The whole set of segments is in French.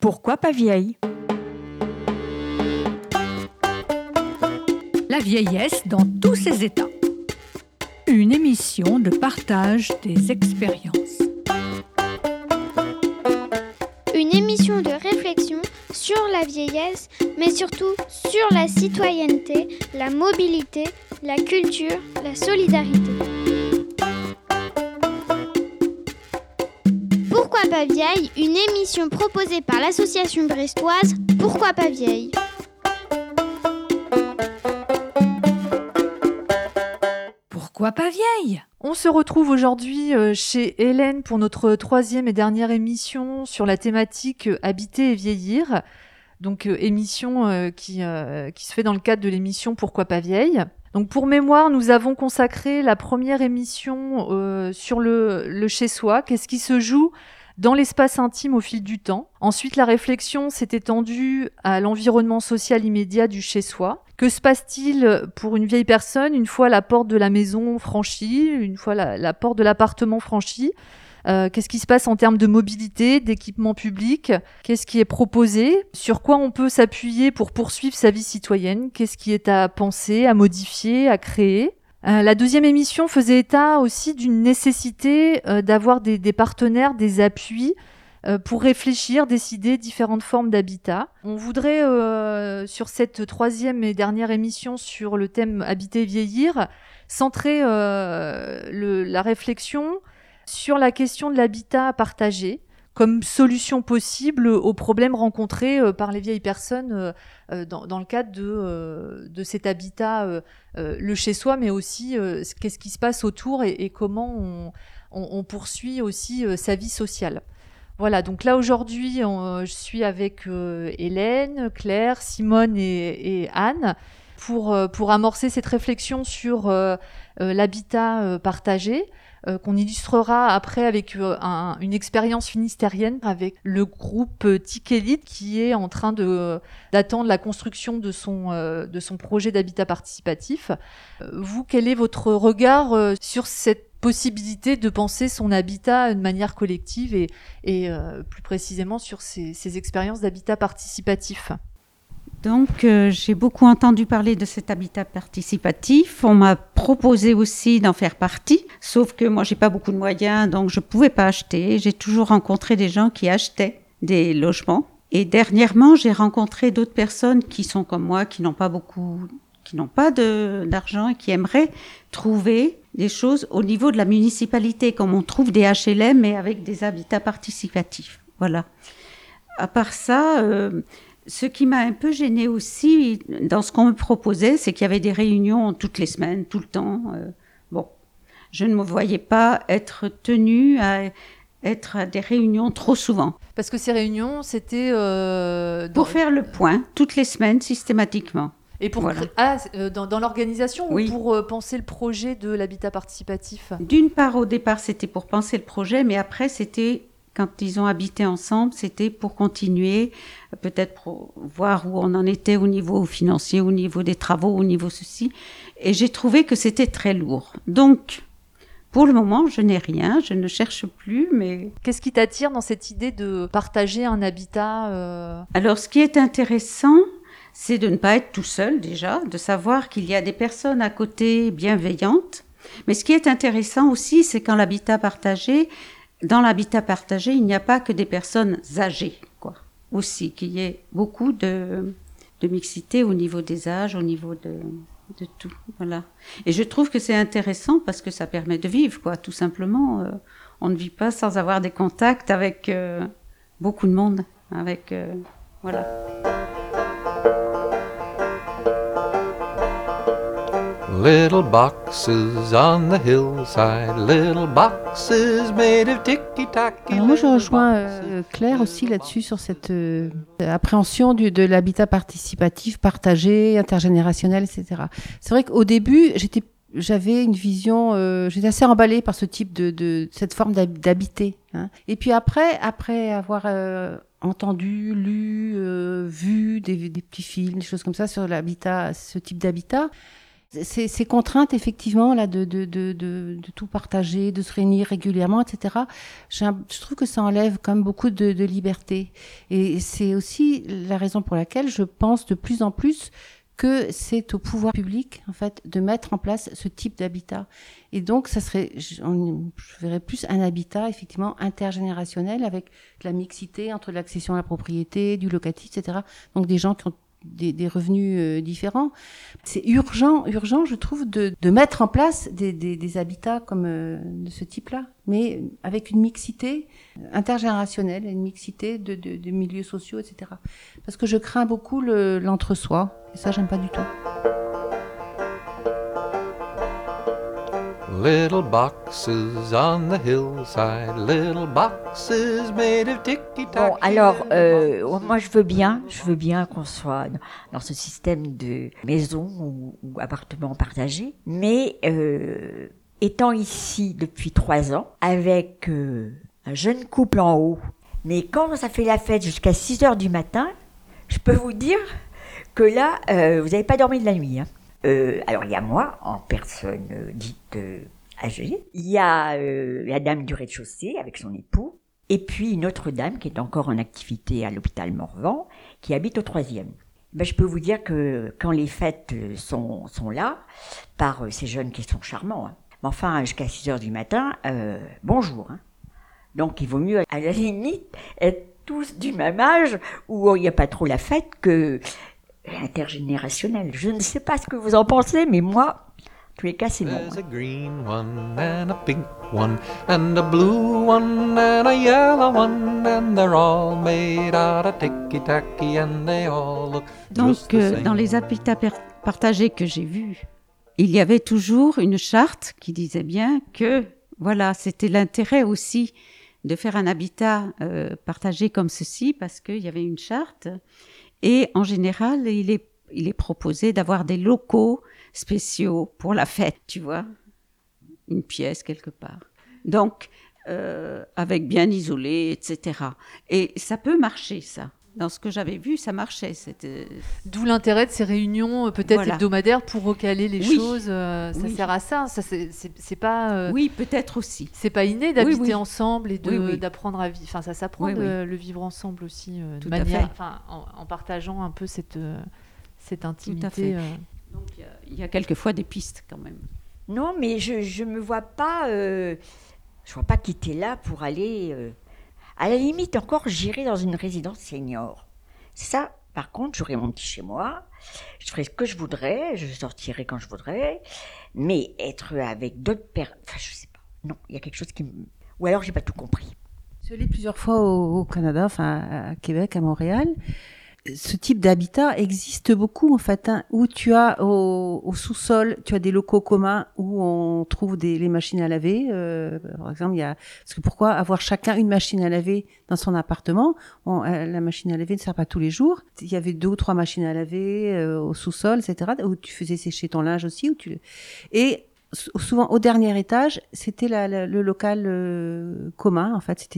Pourquoi pas vieille? La vieillesse dans tous ses états. Une émission de partage des expériences. Une émission de réflexion sur la vieillesse, mais surtout sur la citoyenneté, la mobilité, la culture, la solidarité. Pourquoi pas vieille? Une émission proposée par l'association brestoise Pourquoi pas vieille? Pourquoi pas vieille? On se retrouve aujourd'hui chez Hélène pour notre troisième et dernière émission sur la thématique Habiter et vieillir. Donc émission qui se fait dans le cadre de l'émission Pourquoi pas vieille. Donc pour mémoire, nous avons consacré la première émission sur le chez-soi, qu'est-ce qui se joue dans l'espace intime au fil du temps. Ensuite, la réflexion s'est étendue à l'environnement social immédiat du chez-soi. Que se passe-t-il pour une vieille personne une fois la porte de la maison franchie, une fois la porte de l'appartement franchie? Qu'est-ce qui se passe en termes de mobilité, d'équipement public? Qu'est-ce qui est proposé? Sur quoi on peut s'appuyer pour poursuivre sa vie citoyenne? Qu'est-ce qui est à penser, à modifier, à créer? La deuxième émission faisait état aussi d'une nécessité d'avoir des partenaires, des appuis pour réfléchir, décider différentes formes d'habitat. On voudrait, sur cette troisième et dernière émission sur le thème Habiter et vieillir, centrer la réflexion sur la question de l'habitat partagé comme solution possible aux problèmes rencontrés par les vieilles personnes dans le cadre de cet habitat, le chez-soi, mais aussi qu'est-ce qui se passe autour et comment on poursuit aussi sa vie sociale. Voilà, donc là aujourd'hui, je suis avec Hélène, Claire, Simone et Anne pour amorcer cette réflexion sur l'habitat partagé. Qu'on illustrera après avec une expérience finistérienne avec le groupe TIC Élite qui est en train d'attendre la construction de son projet d'habitat participatif. Vous, quel est votre regard sur cette possibilité de penser son habitat de manière collective et plus précisément sur ces expériences d'habitat participatif? Donc, j'ai beaucoup entendu parler de cet habitat participatif. On m'a proposé aussi d'en faire partie, sauf que moi, j'ai pas beaucoup de moyens, donc je pouvais pas acheter. J'ai toujours rencontré des gens qui achetaient des logements. Et dernièrement, j'ai rencontré d'autres personnes qui sont comme moi, qui n'ont pas d'argent et qui aimeraient trouver des choses au niveau de la municipalité, comme on trouve des HLM, mais avec des habitats participatifs. Voilà. À part ça, ce qui m'a un peu gênée aussi dans ce qu'on me proposait, c'est qu'il y avait des réunions toutes les semaines, tout le temps. Je ne me voyais pas être tenue à être à des réunions trop souvent. Parce que ces réunions, c'était... Pour faire le point, toutes les semaines, systématiquement. Et pour voilà. Dans l'organisation oui. Ou pour penser le projet de l'habitat participatif? D'une part, au départ, c'était pour penser le projet, mais après, c'était... Quand ils ont habité ensemble, c'était pour continuer, peut-être pour voir où on en était au niveau financier, au niveau des travaux, au niveau ceci. Et j'ai trouvé que c'était très lourd. Donc, pour le moment, je n'ai rien, je ne cherche plus, mais... Qu'est-ce qui t'attire dans cette idée de partager un habitat Alors, ce qui est intéressant, c'est de ne pas être tout seul déjà, de savoir qu'il y a des personnes à côté bienveillantes. Mais ce qui est intéressant aussi, c'est quand l'habitat partagé... Dans l'habitat partagé, il n'y a pas que des personnes âgées, quoi. Aussi, qu'il y ait beaucoup de mixité au niveau des âges, au niveau de tout, voilà. Et je trouve que c'est intéressant parce que ça permet de vivre, quoi, tout simplement. On ne vit pas sans avoir des contacts avec beaucoup de monde, voilà. Little boxes on the hillside, little boxes made of ticky-tacky. Alors moi, je rejoins Claire aussi là-dessus sur cette appréhension de l'habitat participatif, partagé, intergénérationnel, etc. C'est vrai qu'au début, j'avais une vision, j'étais assez emballée par ce type de cette forme d'habiter. Hein. Et puis après avoir entendu, lu, vu des petits films, des choses comme ça sur l'habitat, ce type d'habitat. Ces contraintes, effectivement, là, de tout partager, de se réunir régulièrement, etc., je trouve que ça enlève quand même beaucoup de liberté. Et c'est aussi la raison pour laquelle je pense de plus en plus que c'est au pouvoir public, en fait, de mettre en place ce type d'habitat. Et donc, je verrais plus un habitat, effectivement, intergénérationnel, avec de la mixité entre l'accession à la propriété, du locatif, etc. Donc, des gens qui ont des revenus différents. C'est urgent, je trouve, de mettre en place des habitats comme de ce type-là, mais avec une mixité intergénérationnelle, une mixité de milieux sociaux, etc. Parce que je crains beaucoup l'entre-soi, et ça, j'aime pas du tout. Little boxes on the hillside, little boxes made of ticky-tacky. Bon, alors, moi je veux bien qu'on soit dans ce système de maison ou appartement partagé, mais étant ici depuis 3 ans, avec un jeune couple en haut, mais quand ça fait la fête jusqu'à 6h du matin, je peux vous dire que là, vous n'avez pas dormi de la nuit, hein. Alors, il y a moi, en personne dite âgée. Il y a la dame du rez-de-chaussée avec son époux. Et puis, une autre dame qui est encore en activité à l'hôpital Morvan, qui habite au 3e. Ben, je peux vous dire que quand les fêtes sont là, par ces jeunes qui sont charmants, hein. Mais enfin, jusqu'à 6h du matin, bonjour, hein. Donc, il vaut mieux, à la limite, être tous du même âge, où il n'y a pas trop la fête, que intergénérationnel. Je ne sais pas ce que vous en pensez, mais moi, en tous les cas, c'est bon. There's a green one and a pink one and a blue one and a yellow one and they're all made out of ticky-tacky and they all look just the same. Donc, dans les habitats partagés que j'ai vus, il y avait toujours une charte qui disait bien que, voilà, c'était l'intérêt aussi de faire un habitat partagé comme ceci, parce qu'il y avait une charte. Et en général, il est proposé d'avoir des locaux spéciaux pour la fête, tu vois, une pièce quelque part. Donc, avec bien isolé, etc. Et ça peut marcher, ça. Dans ce que j'avais vu, ça marchait. D'où l'intérêt de ces réunions peut-être hebdomadaires pour recaler les choses. Ça sert à ça. C'est pas. Oui, peut-être aussi. C'est pas inné d'habiter ensemble et d'apprendre à vivre. Enfin, ça s'apprend le vivre ensemble aussi de manière. Enfin, en partageant un peu cette intimité. Tout à fait. Donc il y a quelquefois des pistes quand même. Non, mais je me vois pas. Je vois pas quitter là pour aller. À la limite, encore, j'irai dans une résidence senior. Ça, par contre, j'aurai mon petit chez moi. Je ferai ce que je voudrais. Je sortirai quand je voudrais. Mais être avec d'autres personnes... Enfin, je sais pas. Non, il y a quelque chose qui me... Ou alors, j'ai pas tout compris. Je suis allée plusieurs fois au Canada, enfin à Québec, à Montréal. Ce type d'habitat existe beaucoup en fait, hein, où tu as au sous-sol, tu as des locaux communs où on trouve les machines à laver. Par exemple, parce que pourquoi avoir chacun une machine à laver dans son appartement? La machine à laver ne sert pas tous les jours. Il y avait 2 ou 3 machines à laver au sous-sol, etc. Où tu faisais sécher ton linge aussi. Et souvent au dernier étage, c'était le local commun. En fait, c'était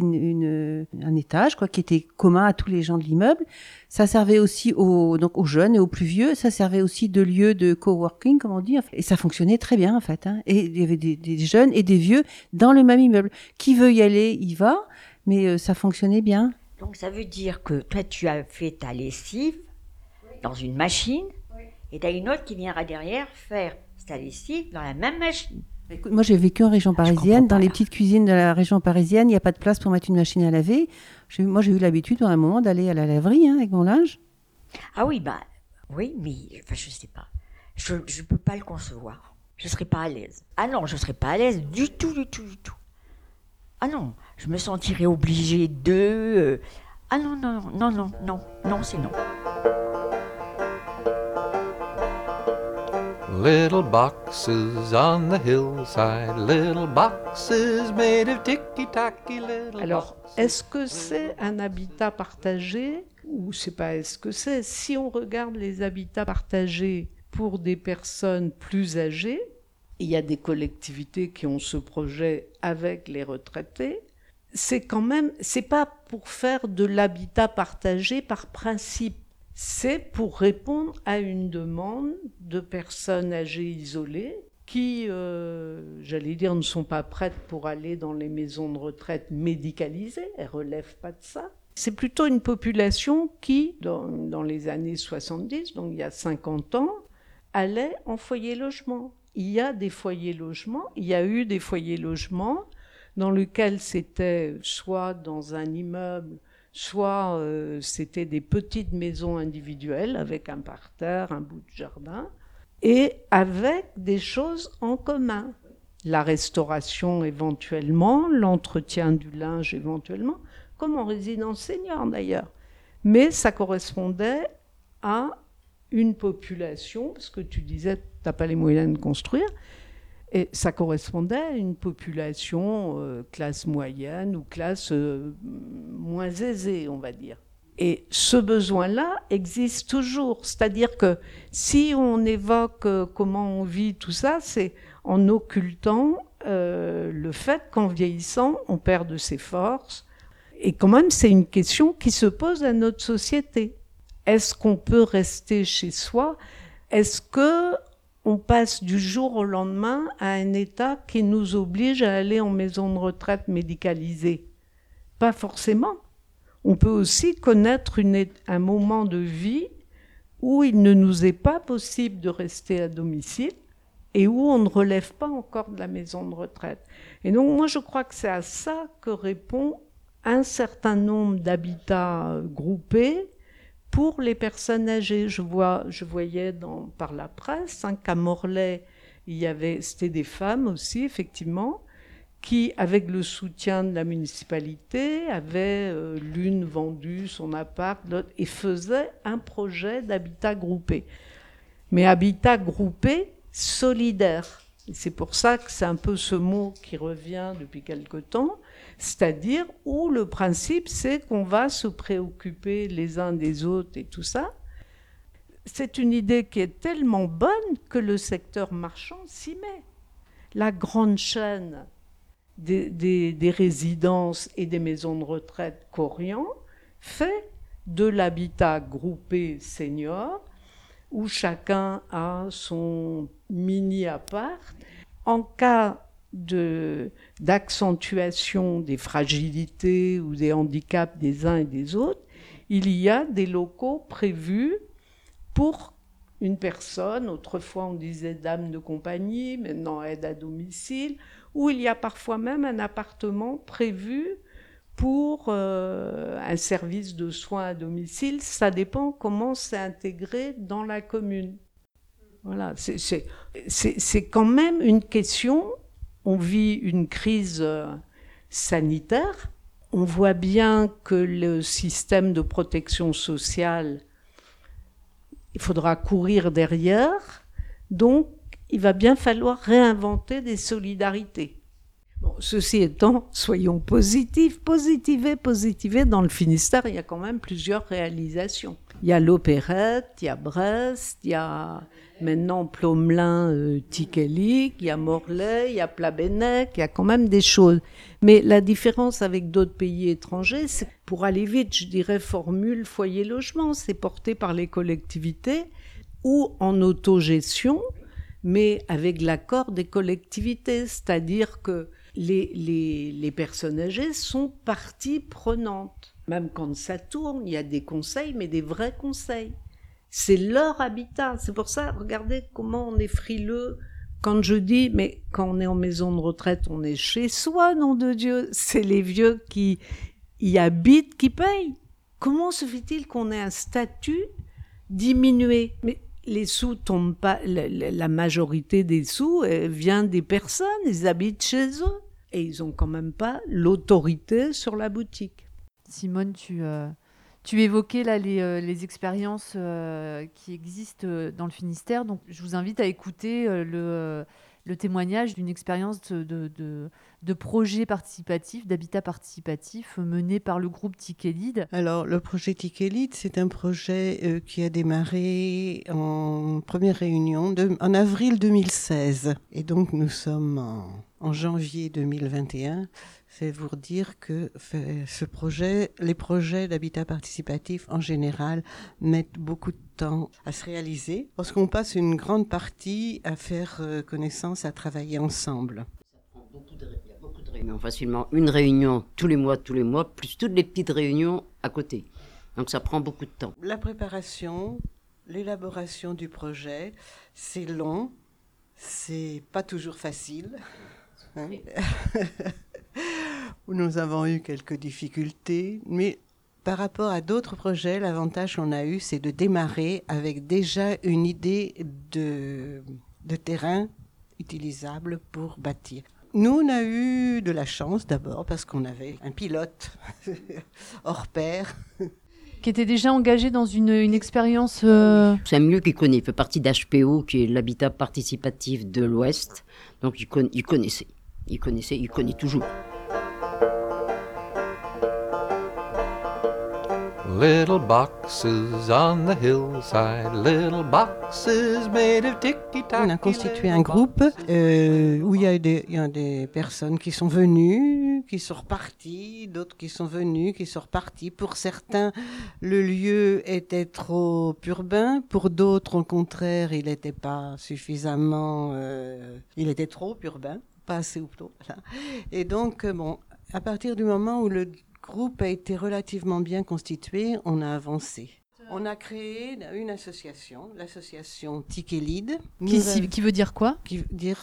un étage qui était commun à tous les gens de l'immeuble. Ça servait aussi aux jeunes et aux plus vieux. Ça servait aussi de lieu de coworking, comme on dit. Et ça fonctionnait très bien en fait, hein. Et il y avait des jeunes et des vieux dans le même immeuble. Qui veut y aller, y va. Mais ça fonctionnait bien. Donc ça veut dire que toi, tu as fait ta lessive dans une machine, et tu as une autre qui viendra derrière faire ta lessive dans la même machine. Écoute, moi, j'ai vécu en région parisienne. Dans les petites cuisines de la région parisienne, il n'y a pas de place pour mettre une machine à laver. Moi, j'ai eu l'habitude, à un moment, d'aller à la laverie avec mon linge. Ah oui, oui, mais enfin, je sais pas. Je ne peux pas le concevoir. Je ne serais pas à l'aise. Ah non, je ne serais pas à l'aise du tout. Ah non, je me sentirais obligée de... Ah non, c'est non. Little boxes on the hillside, little boxes made of ticky-tacky, little Alors, boxes. est-ce que c'est un habitat partagé ou c'est pas est-ce que c'est? Si on regarde les habitats partagés pour des personnes plus âgées, il y a des collectivités qui ont ce projet avec les retraités. C'est pas pour faire de l'habitat partagé par principe. c'est pour répondre à une demande de personnes âgées isolées qui, j'allais dire, ne sont pas prêtes pour aller dans les maisons de retraite médicalisées, elles ne relèvent pas de ça. C'est plutôt une population qui, dans les années 70, donc il y a 50 ans, allait en foyer logement. Il y a des foyers logements, il y a eu des foyers logements dans lesquels c'était soit dans un immeuble, soit c'était des petites maisons individuelles avec un parterre, un bout de jardin, et avec des choses en commun. La restauration éventuellement, l'entretien du linge éventuellement, comme en résidence senior d'ailleurs. Mais ça correspondait à une population, parce que tu disais, tu n'as pas les moyens de construire, et ça correspondait à une population classe moyenne ou classe moins aisée, on va dire. Et ce besoin-là existe toujours. C'est-à-dire que si on évoque comment on vit tout ça, c'est en occultant le fait qu'en vieillissant, on perd de ses forces. Et quand même, c'est une question qui se pose à notre société. Est-ce qu'on peut rester chez soi ? Est-ce qu'on passe du jour au lendemain à un état qui nous oblige à aller en maison de retraite médicalisée ? Pas forcément. On peut aussi connaître un moment de vie où il ne nous est pas possible de rester à domicile et où on ne relève pas encore de la maison de retraite. Et donc moi je crois que c'est à ça que répond un certain nombre d'habitats groupés pour les personnes âgées. Je voyais par la presse qu'à Morlaix, c'était des femmes aussi, effectivement, qui, avec le soutien de la municipalité, avaient l'une vendu son appart, l'autre, et faisaient un projet d'habitat groupé. Mais habitat groupé solidaire. Et c'est pour ça que c'est un peu ce mot qui revient depuis quelque temps, c'est-à-dire où le principe, c'est qu'on va se préoccuper les uns des autres et tout ça. C'est une idée qui est tellement bonne que le secteur marchand s'y met. La grande chaîne des résidences et des maisons de retraite Korian fait de l'habitat groupé senior où chacun a son mini-appart. En cas d'accentuation des fragilités ou des handicaps des uns et des autres, il y a des locaux prévus pour une personne. Autrefois on disait dame de compagnie, maintenant aide à domicile, où il y a parfois même un appartement prévu pour un service de soins à domicile. Ça dépend comment c'est intégré dans la commune. Voilà, c'est quand même une question. On vit une crise sanitaire. On voit bien que le système de protection sociale, il faudra courir derrière. Donc, il va bien falloir réinventer des solidarités. Bon, ceci étant, soyons positifs, positiver. Dans le Finistère, il y a quand même plusieurs réalisations. Il y a l'Opérette, il y a Brest, il y a maintenant Plomelin, Tiquelic, il y a Morlaix, il y a Plabennec, il y a quand même des choses. Mais la différence avec d'autres pays étrangers, c'est pour aller vite, je dirais formule foyer logement, c'est porté par les collectivités ou en autogestion, mais avec l'accord des collectivités, c'est-à-dire que les personnes âgées sont partie prenante. Même quand ça tourne, il y a des conseils, mais des vrais conseils. C'est leur habitat. C'est pour ça, regardez comment on est frileux. Quand je dis, mais quand on est en maison de retraite, on est chez soi, nom de Dieu. C'est les vieux qui y habitent qui payent. Comment se fait-il qu'on ait un statut diminué ? Mais les sous tombent pas, la majorité des sous vient des personnes, ils habitent chez eux. Et ils n'ont quand même pas l'autorité sur la boutique. Simone, tu évoquais là les expériences qui existent dans le Finistère. Donc, je vous invite à écouter le témoignage d'une expérience de projet participatif, d'habitat participatif mené par le groupe Tiquelide. Alors, le projet Tiquelide, c'est un projet qui a démarré en première réunion en avril 2016. Et donc, nous sommes en janvier 2021. C'est pour dire que les projets d'habitat participatif en général mettent beaucoup de temps à se réaliser parce qu'on passe une grande partie à faire connaissance, à travailler ensemble. Il y a beaucoup de réunions, facilement une réunion tous les mois, plus toutes les petites réunions à côté. Donc ça prend beaucoup de temps. La préparation, l'élaboration du projet, c'est long, c'est pas toujours facile. Hein. Nous avons eu quelques difficultés, mais par rapport à d'autres projets, l'avantage qu'on a eu, c'est de démarrer avec déjà une idée de terrain utilisable pour bâtir. Nous, on a eu de la chance d'abord parce qu'on avait un pilote hors pair. Qui était déjà engagé dans une expérience... C'est un milieu qu'il connaît, il fait partie d'HPO, qui est l'habitat participatif de l'Ouest. Donc il connaissait, il connaît toujours. Little boxes on the hillside, little boxes made of ticky-tacky. On a constitué un groupe où il y a des personnes qui sont venues, qui sont reparties, d'autres qui sont venues, qui sont reparties. Pour certains, le lieu était trop urbain. Pour d'autres, au contraire, il n'était pas suffisamment... il était trop urbain, pas assez ou plutôt. Voilà. Et donc, à partir du moment où le groupe a été relativement bien constitué, on a avancé. On a créé une association, l'association Tikelid. Qui veut dire quoi? Qui veut dire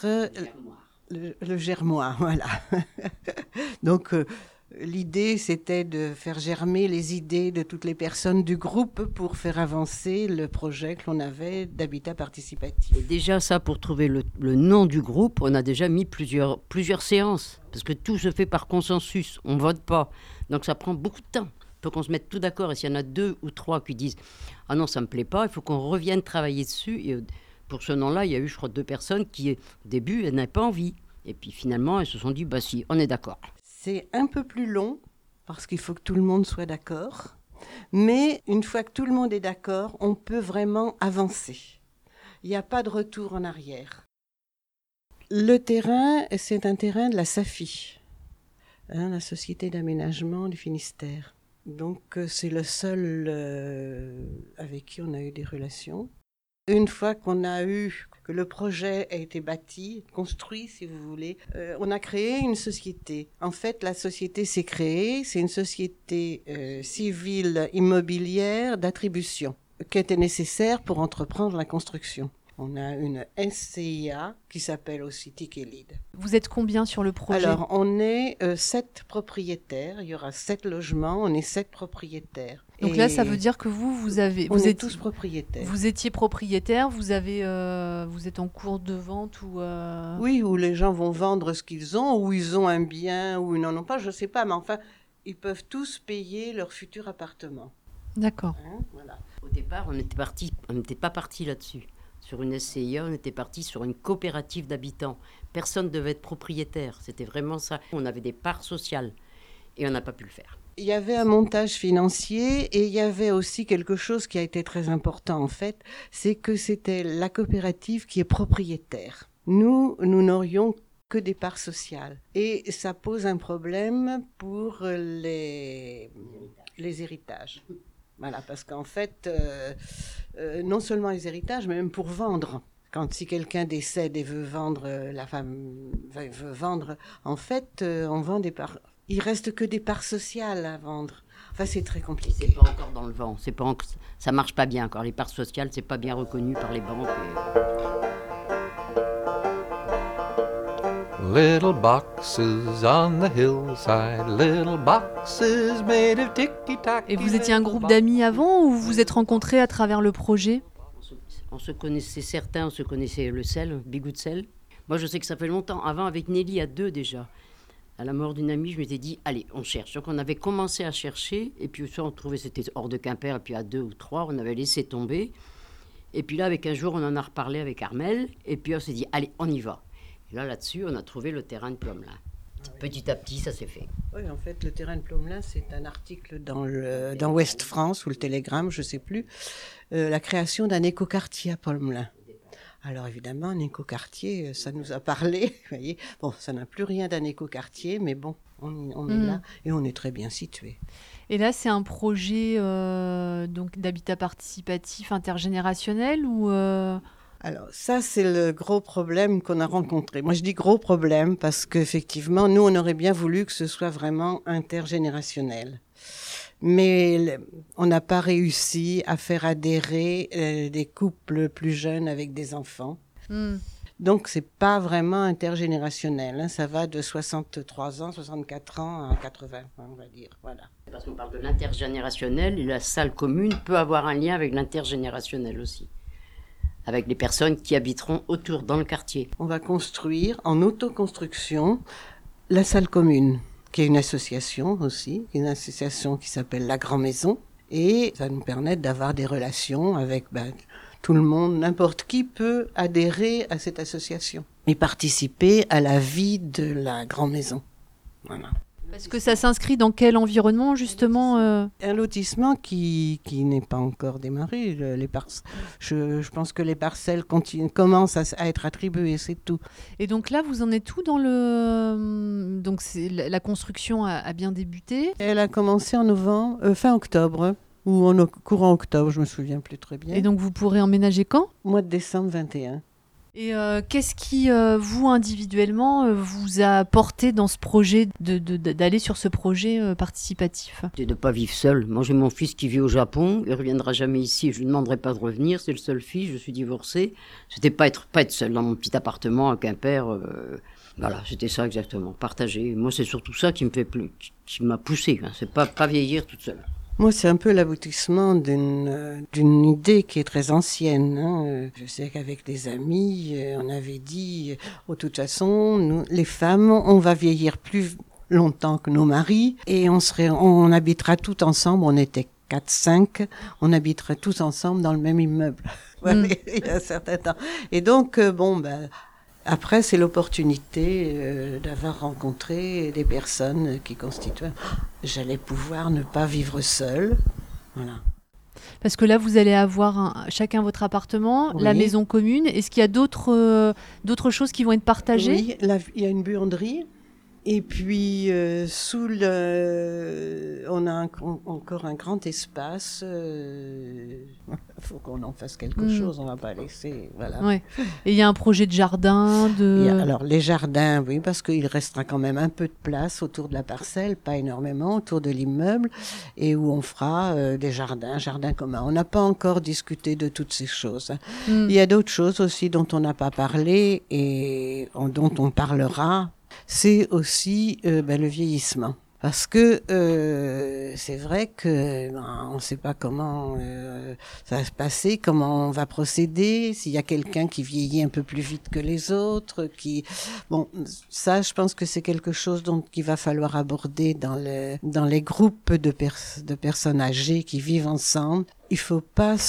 le germois, voilà. Donc, l'idée, c'était de faire germer les idées de toutes les personnes du groupe pour faire avancer le projet que l'on avait d'habitat participatif. Et déjà, ça, pour trouver le nom du groupe, on a déjà mis plusieurs séances. Parce que tout se fait par consensus, on ne vote pas. Donc ça prend beaucoup de temps. Il faut qu'on se mette tout d'accord. Et s'il y en a 2 ou 3 qui disent « Ah non, ça ne me plaît pas », il faut qu'on revienne travailler dessus. Et pour ce nom-là, il y a eu, je crois, 2 personnes qui, au début, elles n'avaient pas envie. Et puis finalement, elles se sont dit « Bah si, on est d'accord ». C'est un peu plus long, parce qu'il faut que tout le monde soit d'accord. Mais une fois que tout le monde est d'accord, on peut vraiment avancer. Il n'y a pas de retour en arrière. Le terrain, c'est un terrain de la SAFI, la Société d'aménagement du Finistère. Donc, c'est le seul avec qui on a eu des relations. Une fois que le projet a été bâti, construit, si vous voulez, on a créé une société. En fait, la société s'est créée, c'est une société civile immobilière d'attribution qui était nécessaire pour entreprendre la construction. On a une SCIA qui s'appelle aussi Tikelid. Vous êtes combien sur le projet? Alors, on est 7 propriétaires. Il y aura 7 logements. On est 7 propriétaires. Donc là, ça veut dire que vous êtes tous propriétaires. Vous étiez propriétaire. Vous êtes en cours de vente ou Oui, où les gens vont vendre ce qu'ils ont, ou ils ont un bien, ou ils n'en ont pas. Je ne sais pas, mais enfin, ils peuvent tous payer leur futur appartement. D'accord. Voilà. Au départ, on n'était pas parti là-dessus. Sur une SCIA, on était parti sur une coopérative d'habitants. Personne ne devait être propriétaire. C'était vraiment ça. On avait des parts sociales et on n'a pas pu le faire. Il y avait un montage financier et il y avait aussi quelque chose qui a été très important en fait, c'est que c'était la coopérative qui est propriétaire. Nous n'aurions que des parts sociales. Et ça pose un problème pour les héritages. Voilà, parce qu'en fait, non seulement les héritages, mais même pour vendre. Si quelqu'un décède et veut vendre, la femme veut vendre, en fait, on vend des parts. Il reste que des parts sociales à vendre. Enfin, c'est très compliqué. C'est pas encore dans le vent. Ça marche pas bien encore. Les parts sociales, c'est pas bien reconnu par les banques. Little boxes on the hillside, little boxes made of ticky-tacky. Et vous étiez un groupe d'amis avant ou vous vous êtes rencontrés à travers le projet? On se connaissait certains, on se connaissait le sel, Bigout de sel. Moi, je sais que ça fait longtemps. Avant, avec Nelly, à 2 déjà. À la mort d'une amie, je m'étais dit, allez, on cherche. Donc, on avait commencé à chercher. Et puis, on trouvait c'était hors de Quimper. Et puis, à 2 ou 3, on avait laissé tomber. Et puis là, avec un jour, on en a reparlé avec Armel. Et puis, on s'est dit, allez, on y va. Et là-dessus, on a trouvé le terrain de Plomelin. Petit à petit, ça s'est fait. Oui, en fait, le terrain de Plomelin, c'est un article dans Ouest France ou le Télégramme, je ne sais plus, la création d'un écoquartier à Plomelin. Alors évidemment, un écoquartier, ça nous a parlé. Vous voyez, bon, ça n'a plus rien d'un écoquartier, mais bon, on est là et on est très bien situé. Et là, c'est un projet donc d'habitat participatif intergénérationnel ou Alors ça, c'est le gros problème qu'on a rencontré. Moi, je dis gros problème parce qu'effectivement, nous, on aurait bien voulu que ce soit vraiment intergénérationnel. Mais on n'a pas réussi à faire adhérer des couples plus jeunes avec des enfants. Donc, c'est pas vraiment intergénérationnel. Hein. Ça va de 63 ans, 64 ans à 80, on va dire. Voilà. Parce qu'on parle de l'intergénérationnel et la salle commune peut avoir un lien avec l'intergénérationnel aussi. Avec les personnes qui habiteront autour dans le quartier. On va construire en autoconstruction la salle commune, qui est une association aussi, une association qui s'appelle La Grand Maison. Et ça nous permet d'avoir des relations avec tout le monde, n'importe qui peut adhérer à cette association et participer à la vie de la Grand Maison. Voilà. Parce que ça s'inscrit dans quel environnement, justement Un lotissement qui n'est pas encore démarré. Je pense que les parcelles commencent à être attribuées, c'est tout. Et donc là, vous en êtes où dans donc la construction a bien débuté? Elle a commencé en fin octobre, ou courant octobre, je me souviens plus très bien. Et donc vous pourrez emménager quand? Mois de décembre 21. Et qu'est-ce qui, vous, individuellement, vous a porté dans ce projet, d'aller sur ce projet participatif? C'est de ne pas vivre seul. Moi, j'ai mon fils qui vit au Japon. Il ne reviendra jamais ici. Je ne lui demanderai pas de revenir. C'est le seul fils. Je suis divorcée. C'était pas être seul dans mon petit appartement à Quimper. Voilà, c'était ça exactement. Partager. Moi, c'est surtout ça qui m'a poussée. Hein. C'est pas vieillir toute seule. Moi, c'est un peu l'aboutissement d'une idée qui est très ancienne. Hein. Je sais qu'avec des amis, on avait dit, de toute façon, nous, les femmes, on va vieillir plus longtemps que nos maris et on habitera tout ensemble. On était 4-5, on habiterait tous ensemble dans le même immeuble. Voilà, il y a un certain temps. Et donc, après, c'est l'opportunité d'avoir rencontré des personnes qui constituaient. J'allais pouvoir ne pas vivre seule. Voilà. Parce que là, vous allez avoir chacun votre appartement, la maison commune. Est-ce qu'il y a d'autres choses qui vont être partagées? Oui, il y a une buanderie. Et puis, on a encore un grand espace. Faut qu'on en fasse quelque chose, on va pas laisser. Voilà. Ouais. Et il y a un projet de jardin. Alors, les jardins, oui, parce qu'il restera quand même un peu de place autour de la parcelle, pas énormément, autour de l'immeuble, et où on fera des jardins communs. On n'a pas encore discuté de toutes ces choses. Hein. Il y a d'autres choses aussi dont on n'a pas parlé et dont on parlera. C'est aussi le vieillissement. Parce que c'est vrai que on ne sait pas comment ça va se passer, comment on va procéder, s'il y a quelqu'un qui vieillit un peu plus vite que les autres. Ça, je pense que c'est quelque chose qu'il va falloir aborder dans les groupes de personnes âgées qui vivent ensemble. Il faut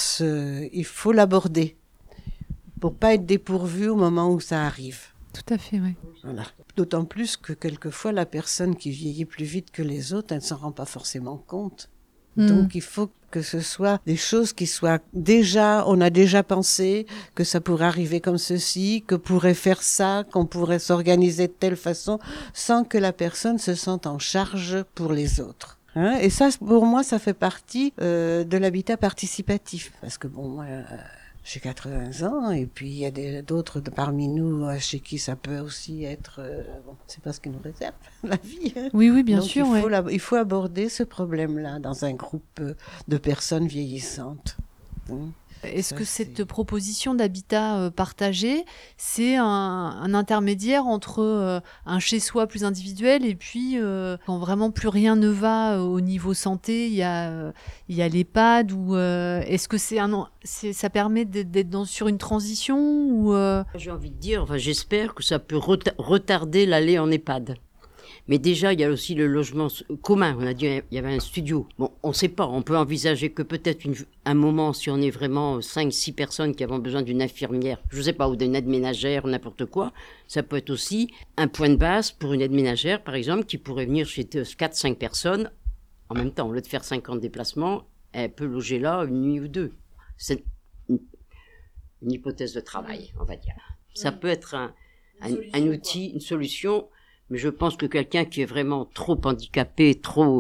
l'aborder pour pas être dépourvu au moment où ça arrive. Tout à fait, oui. Voilà. D'autant plus que quelquefois, la personne qui vieillit plus vite que les autres, elle ne s'en rend pas forcément compte. Donc, il faut que ce soit des choses qui soient on a déjà pensé que ça pourrait arriver comme ceci, que pourrait faire ça, qu'on pourrait s'organiser de telle façon, sans que la personne se sente en charge pour les autres. Hein? Et ça, pour moi, ça fait partie de l'habitat participatif. Parce que moi... j'ai 80 ans, et puis il y a d'autres parmi nous chez qui ça peut aussi être... c'est pas ce qui nous réserve, la vie. Hein. Oui, bien Donc, sûr. Il faut aborder ce problème-là dans un groupe de personnes vieillissantes. Est-ce que cette proposition d'habitat partagé, c'est un intermédiaire entre un chez-soi plus individuel et puis quand vraiment plus rien ne va au niveau santé, il y a l'EHPAD ou est-ce que ça permet d'être sur une transition ou J'ai envie de dire, j'espère que ça peut retarder l'aller en EHPAD. Mais déjà, il y a aussi le logement commun. On a dit il y avait un studio. Bon, on ne sait pas. On peut envisager que peut-être un moment, si on est vraiment 5-6 personnes qui avons besoin d'une infirmière, je ne sais pas, ou d'une aide ménagère, n'importe quoi, ça peut être aussi un point de base pour une aide ménagère, par exemple, qui pourrait venir chez 4-5 personnes en même temps. Au lieu de faire 50 déplacements, elle peut loger là une nuit ou deux. une hypothèse de travail, on va dire. Ça peut être un outil, une solution, mais je pense que quelqu'un qui est vraiment trop handicapé,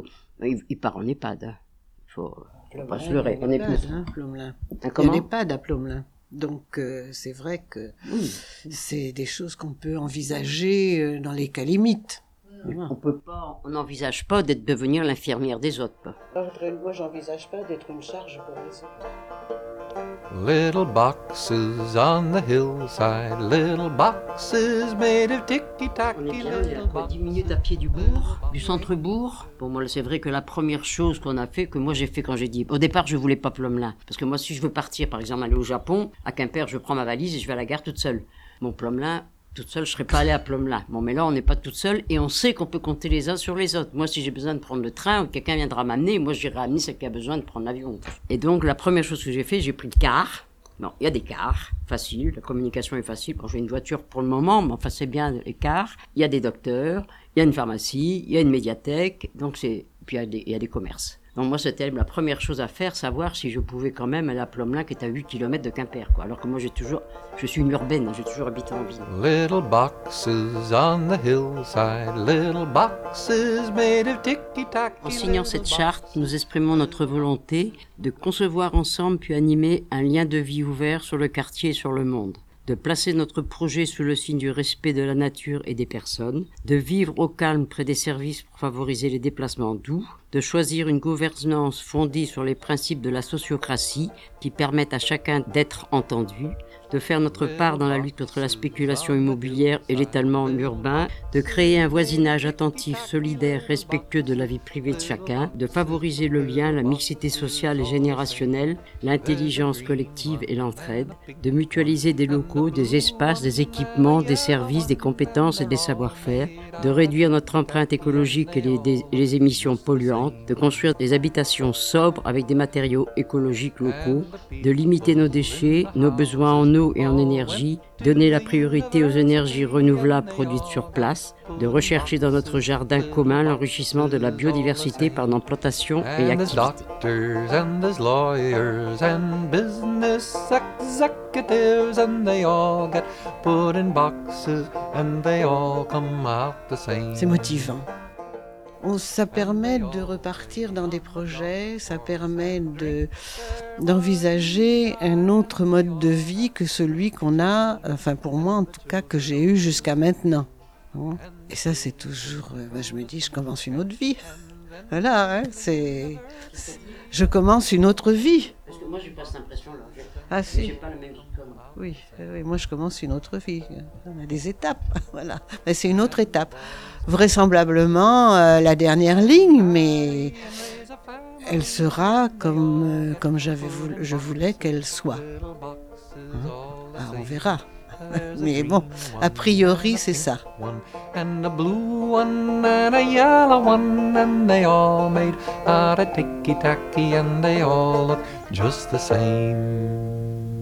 il part en EHPAD. Il faut pas se leurrer. On est plus. Plomelin. Comment ? Il y a l'EHPAD à Plomelin. Donc c'est vrai que c'est des choses qu'on peut envisager dans les cas limites. On n'envisage pas d'être devenir l'infirmière des autres. Pas. Moi, j'envisage pas d'être une charge pour les autres. Little boxes on the hillside, little boxes made of ticky-tacky. On est bien, on est à quoi, 10 minutes à pied du bourg, du centre-bourg. Bon, moi, c'est vrai que la première chose qu'on a fait, que moi j'ai fait quand j'ai dit... Au départ, je voulais pas Plomelin. Parce que moi, si je veux partir, par exemple, aller au Japon, à Quimper, je prends ma valise et je vais à la gare toute seule. Mon Plomelin... Toute seule, je serais pas allée à Plomelin. Bon, mais là, on n'est pas toute seule et on sait qu'on peut compter les uns sur les autres. Moi, si j'ai besoin de prendre le train, quelqu'un viendra m'amener, moi, j'irai amener celle qui a besoin de prendre l'avion. Et donc, la première chose que j'ai fait, j'ai pris le car. Bon, il y a des cars, facile, la communication est facile. Bon, j'ai une voiture pour le moment, mais enfin, c'est bien les cars. Il y a des docteurs, il y a une pharmacie, il y a une médiathèque, donc puis il y a des commerces. Donc moi, c'était la première chose à faire, savoir si je pouvais quand même aller à Plomelin, qui est à 8 km de Quimper, quoi. Alors que moi, je suis une urbaine, j'ai toujours habité en ville. Little boxes on the hillside, little boxes made of ticky-tacky. En signant cette charte, nous exprimons notre volonté de concevoir ensemble puis animer un lien de vie ouvert sur le quartier et sur le monde, de placer notre projet sous le signe du respect de la nature et des personnes, de vivre au calme près des services pour favoriser les déplacements doux, de choisir une gouvernance fondée sur les principes de la sociocratie qui permettent à chacun d'être entendu, de faire notre part dans la lutte contre la spéculation immobilière et l'étalement urbain, de créer un voisinage attentif, solidaire, respectueux de la vie privée de chacun, de favoriser le lien, la mixité sociale et générationnelle, l'intelligence collective et l'entraide, de mutualiser des locaux, des espaces, des équipements, des services, des compétences et des savoir-faire, de réduire notre empreinte écologique et les émissions polluantes, de construire des habitations sobres avec des matériaux écologiques locaux, de limiter nos déchets, nos besoins en eau et en énergie, donner la priorité aux énergies renouvelables produites sur place, de rechercher dans notre jardin commun l'enrichissement de la biodiversité par nos plantations et And there's activités. doctors and there's lawyers and business executives and they all get put in boxes and they all come out the same. C'est motivant. Ça permet de repartir dans des projets, ça permet d'envisager un autre mode de vie que celui qu'on a, enfin pour moi en tout cas, que j'ai eu jusqu'à maintenant. Et ça c'est toujours, je me dis, je commence une autre vie. Voilà, je commence une autre vie. Parce que moi j'ai pas cette impression-là. Ah si. J'ai pas la même vie que moi. Oui, moi je commence une autre vie. On a des étapes, voilà. Mais c'est une autre étape. Vraisemblablement la dernière ligne, mais elle sera comme je voulais qu'elle soit. On verra. Mais bon, a priori c'est ça. And a blue one and a yellow one and they all made out of ticky-tacky and they all look just the same.